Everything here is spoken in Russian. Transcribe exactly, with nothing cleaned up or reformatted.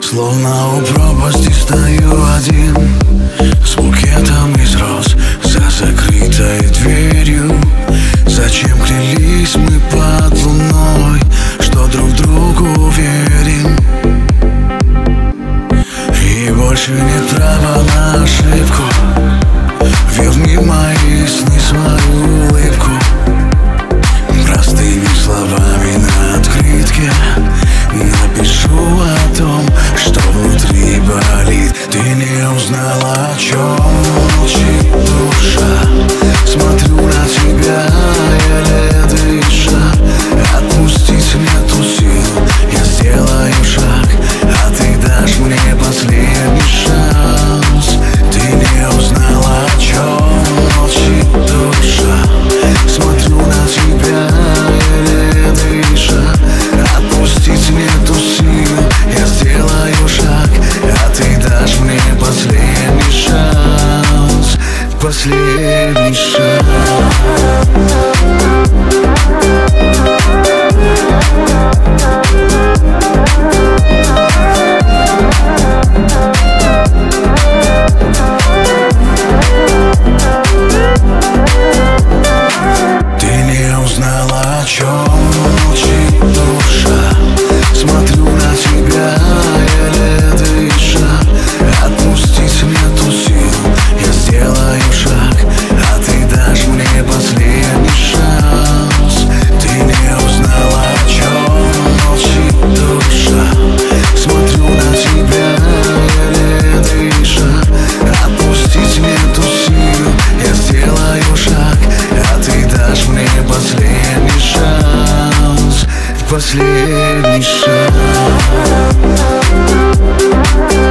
Словно у пропасти стою один, с букетом из роз за закрытой дверью. Зачем клялись мы под луной, что друг другу верим, и больше нет права на ошибку. Верни мои сны, свою улыбку. Простыми словами на открытке напишу о том, что внутри болит. Ты не узнала, о чем молчит душа. Смотрю на тебя, еле дыша. Отпустить нету сил, я сделаю шаг, а ты дашь мне последний шанс. Ты не узнала, о чем молчит душа. Смотрю на тебя, еле дыша. Отпустить нету сил, я сделаю шаг, а ты дашь мне последний шанс. Последний шанс. Последний шаг.